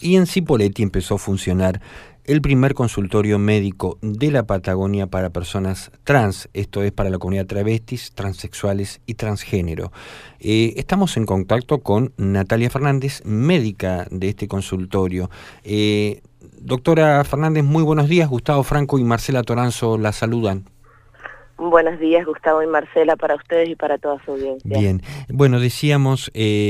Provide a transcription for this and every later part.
Y en Cipolletti empezó a funcionar el primer consultorio médico de la Patagonia para personas trans, esto es para la comunidad travestis, transexuales y transgénero. Estamos en contacto con Natalia Fernández, médica de este consultorio. Doctora Fernández, muy buenos días. Gustavo Franco y Marcela Toranzo la saludan. Buenos días, Gustavo y Marcela, para ustedes y para toda su audiencia. Bien, bueno, decíamos,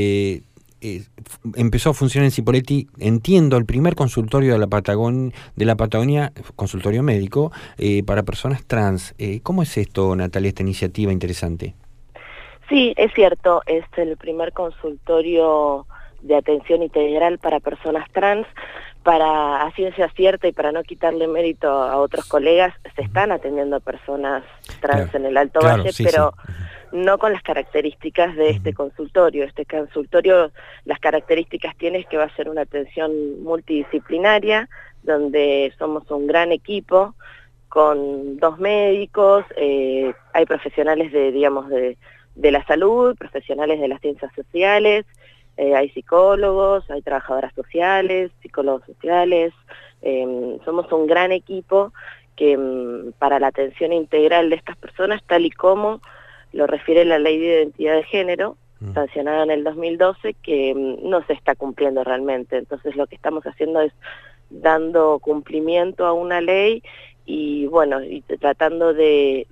empezó a funcionar en Cipolletti, entiendo, el primer consultorio de la Patagonia, consultorio médico, para personas trans. ¿Cómo es esto, Natalia, esta iniciativa interesante? Sí, es cierto, es el primer consultorio de atención integral para personas trans. A ciencia cierta y para no quitarle mérito a otros colegas, se están atendiendo personas trans en el Alto Valle, sí, pero sí, no con las características de este consultorio. Este consultorio, las características tiene es que va a ser una atención multidisciplinaria, donde somos un gran equipo, con 2 médicos, hay profesionales de la salud, profesionales de las ciencias sociales, hay psicólogos, hay trabajadoras sociales, psicólogos sociales, somos un gran equipo que para la atención integral de estas personas, tal y como lo refiere la Ley de Identidad de Género, sancionada en el 2012, que no se está cumpliendo realmente. Entonces lo que estamos haciendo es dando cumplimiento a una ley y bueno, y tratando de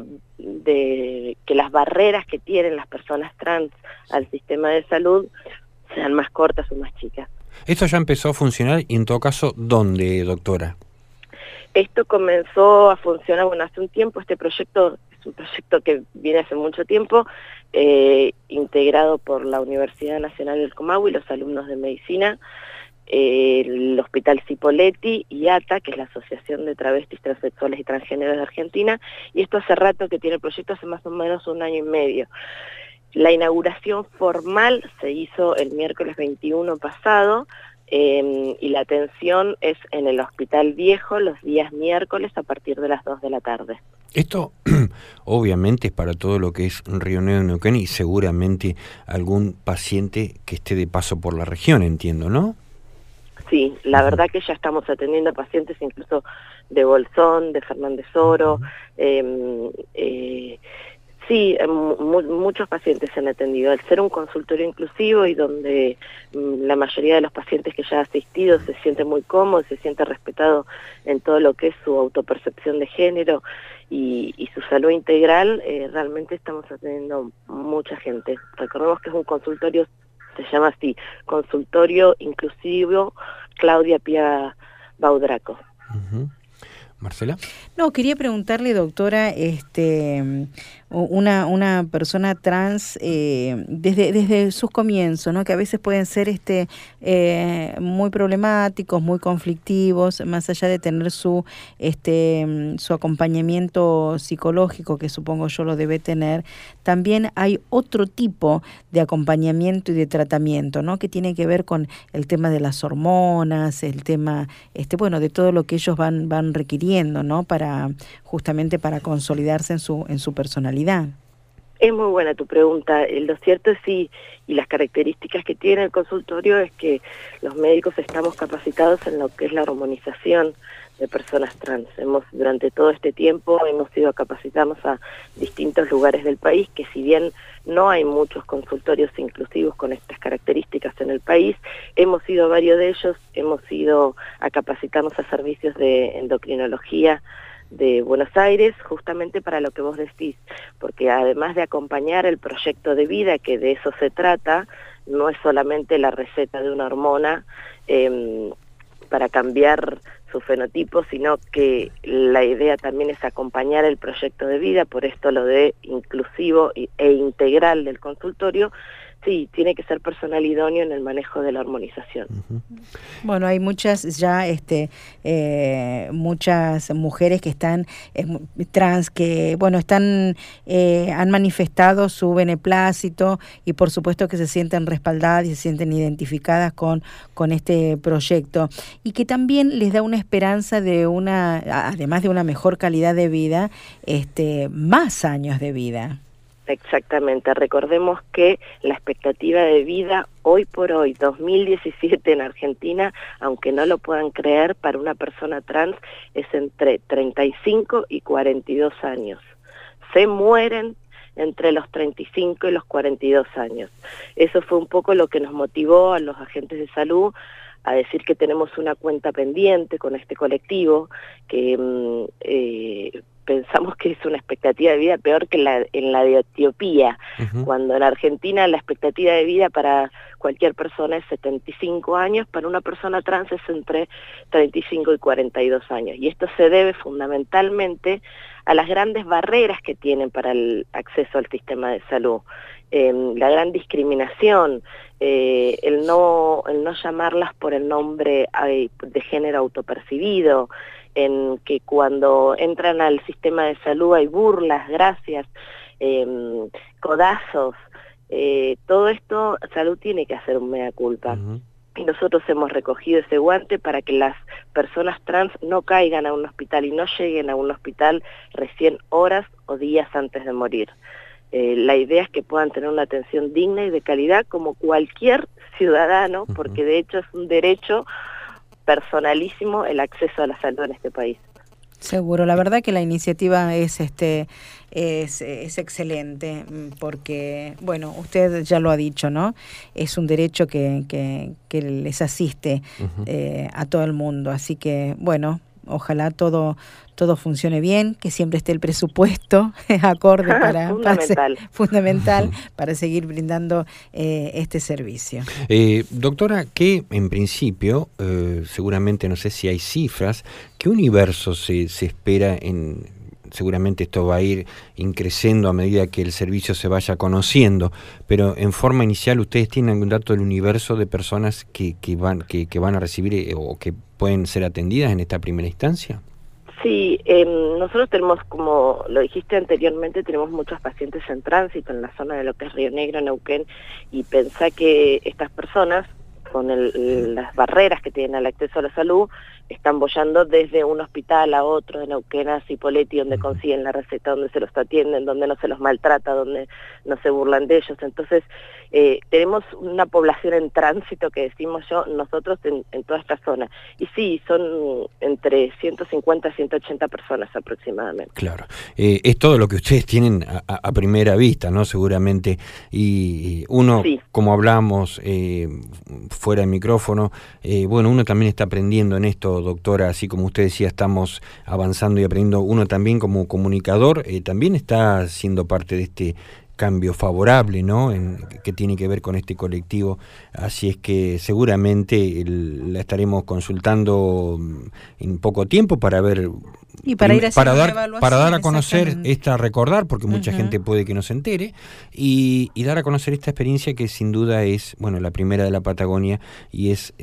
que las barreras que tienen las personas trans al sistema de salud sean más cortas o más chicas. Esto ya empezó a funcionar y en todo caso, ¿dónde, doctora? Esto comenzó a funcionar, bueno, hace un tiempo. Este proyecto es un proyecto que viene hace mucho tiempo, integrado por la Universidad Nacional del Comahue y los alumnos de medicina, el Hospital Cipolletti y ATA, que es la Asociación de Travestis, Transexuales y Transgéneros de Argentina, y esto hace rato que tiene el proyecto, hace más o menos 1 año y medio. La inauguración formal se hizo el miércoles 21 pasado, y la atención es en el Hospital Viejo los días miércoles a partir de las 2 de la tarde. Esto obviamente es para todo lo que es Río Negro y Neuquén y seguramente algún paciente que esté de paso por la región, entiendo, ¿no? Sí, la verdad que ya estamos atendiendo a pacientes incluso de Bolsón, de Fernández Oro, sí, muchos pacientes se han atendido. Al ser un consultorio inclusivo y donde la mayoría de los pacientes que ya ha asistido se siente muy cómodo, se siente respetado en todo lo que es su autopercepción de género y su salud integral, realmente estamos atendiendo mucha gente. Recordemos que es un consultorio, se llama así, Consultorio Inclusivo Claudia Pía Baudraco. ¿Marcela? No, quería preguntarle, doctora, una persona trans desde sus comienzos, ¿no? Que a veces pueden ser muy problemáticos, muy conflictivos, más allá de tener su acompañamiento psicológico, que supongo yo lo debe tener, también hay otro tipo de acompañamiento y de tratamiento, ¿no? Que tiene que ver con el tema de las hormonas, el tema, bueno, de todo lo que ellos van requiriendo, ¿no? Justamente para consolidarse en su personalidad. Es muy buena tu pregunta. Lo cierto es sí, y las características que tiene el consultorio es que los médicos estamos capacitados en lo que es la hormonización de personas trans. Durante todo este tiempo hemos ido a capacitarnos a distintos lugares del país, que si bien no hay muchos consultorios inclusivos con estas características en el país, hemos ido a varios de ellos, hemos ido a capacitarnos a servicios de endocrinología de Buenos Aires, justamente para lo que vos decís, porque además de acompañar el proyecto de vida, que de eso se trata, no es solamente la receta de una hormona para cambiar su fenotipo, sino que la idea también es acompañar el proyecto de vida, por esto lo de inclusivo e integral del consultorio. Sí, tiene que ser personal idóneo en el manejo de la hormonización. Bueno, hay muchas muchas mujeres que están trans, que bueno, han manifestado su beneplácito y por supuesto que se sienten respaldadas y se sienten identificadas con este proyecto, y que también les da una esperanza de además de una mejor calidad de vida, más años de vida. Exactamente, recordemos que la expectativa de vida hoy por hoy, 2017 en Argentina, aunque no lo puedan creer, para una persona trans es entre 35 y 42 años. Se mueren entre los 35 y los 42 años. Eso fue un poco lo que nos motivó a los agentes de salud a decir que tenemos una cuenta pendiente con este colectivo, que pensamos que es una expectativa de vida peor que en la de Etiopía, cuando en Argentina la expectativa de vida para cualquier persona es 75 años, para una persona trans es entre 35 y 42 años. Y esto se debe fundamentalmente a las grandes barreras que tienen para el acceso al sistema de salud, la gran discriminación, el no llamarlas por el nombre de género autopercibido, en que cuando entran al sistema de salud hay burlas, gracias, codazos, todo esto salud tiene que hacer un mea culpa. Y nosotros hemos recogido ese guante para que las personas trans no caigan a un hospital y no lleguen a un hospital recién horas o días antes de morir. La idea es que puedan tener una atención digna y de calidad como cualquier ciudadano, porque de hecho es un derecho personalísimo el acceso a la salud en este país. Seguro, la verdad que la iniciativa es excelente, porque, bueno, usted ya lo ha dicho, ¿no? Es un derecho que les asiste a todo el mundo, así que, bueno, ojalá todo funcione bien, que siempre esté el presupuesto acorde fundamental para seguir brindando este servicio. Doctora, que en principio, seguramente, no sé si hay cifras, ¿qué universo se espera seguramente esto va a ir increciendo a medida que el servicio se vaya conociendo, pero en forma inicial, ¿ustedes tienen algún dato del universo de personas que van a recibir o que pueden ser atendidas en esta primera instancia? Sí, nosotros tenemos, como lo dijiste anteriormente, tenemos muchos pacientes en tránsito en la zona de lo que es Río Negro, Neuquén, y pensá que estas personas, con las barreras que tienen al acceso a la salud, están boyando desde un hospital a otro, de Neuquén a Cipolletti, donde consiguen la receta, donde se los atienden, donde no se los maltrata, donde no se burlan de ellos. Entonces, tenemos una población en tránsito, que decimos nosotros en toda esta zona. Y sí, son entre 150 a 180 personas aproximadamente. Claro. Es todo lo que ustedes tienen a primera vista, ¿no? Seguramente. Y uno, sí, como hablamos fuera del micrófono, bueno, uno también está aprendiendo en esto, doctora, así como usted decía, estamos avanzando y aprendiendo. Uno también como comunicador también está siendo parte de este cambio favorable, ¿no? Que tiene que ver con este colectivo, así es que seguramente la estaremos consultando en poco tiempo para ver y para ir para dar a conocer recordar, porque mucha gente puede que no se entere, y dar a conocer esta experiencia que sin duda es, bueno, la primera de la Patagonia y es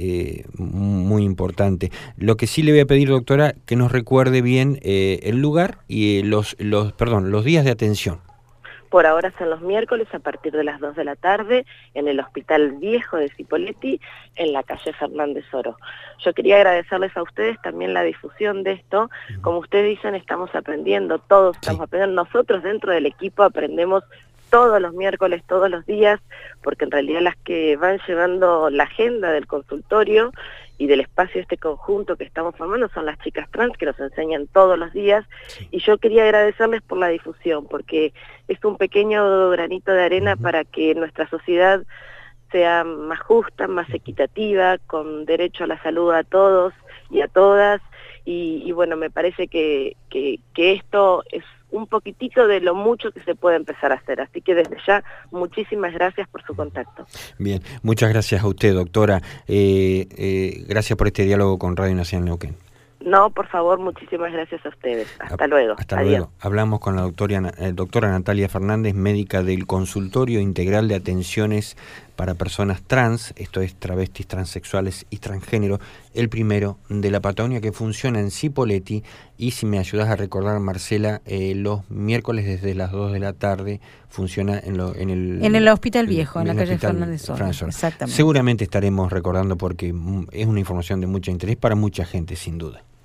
muy importante. Lo que sí le voy a pedir, doctora, que nos recuerde bien el lugar y los días de atención. Por ahora son los miércoles a partir de las 2 de la tarde en el Hospital Viejo de Cipolletti, en la calle Fernández Oro. Yo quería agradecerles a ustedes también la difusión de esto. Como ustedes dicen, estamos aprendiendo, todos estamos aprendiendo. Nosotros dentro del equipo aprendemos todos los miércoles, todos los días, porque en realidad las que van llevando la agenda del consultorio y del espacio este conjunto que estamos formando son las chicas trans, que nos enseñan todos los días, y yo quería agradecerles por la difusión, porque es un pequeño granito de arena para que nuestra sociedad sea más justa, más equitativa, con derecho a la salud a todos y a todas, y bueno, me parece que esto es un poquitito de lo mucho que se puede empezar a hacer. Así que desde ya, muchísimas gracias por su contacto. Bien, muchas gracias a usted, doctora. Gracias por este diálogo con Radio Nacional Neuquén. No, por favor, muchísimas gracias a ustedes. Hasta luego. Hasta luego. Hablamos con la doctora Natalia Fernández, médica del Consultorio Integral de Atenciones para Personas Trans, esto es travestis, transexuales y transgénero, el primero de la Patagonia, que funciona en Cipolletti, y si me ayudas a recordar, Marcela, los miércoles desde las 2 de la tarde funciona en el Hospital Viejo, en la calle Fernández Oro. Exactamente. Seguramente estaremos recordando porque es una información de mucho interés para mucha gente, sin duda.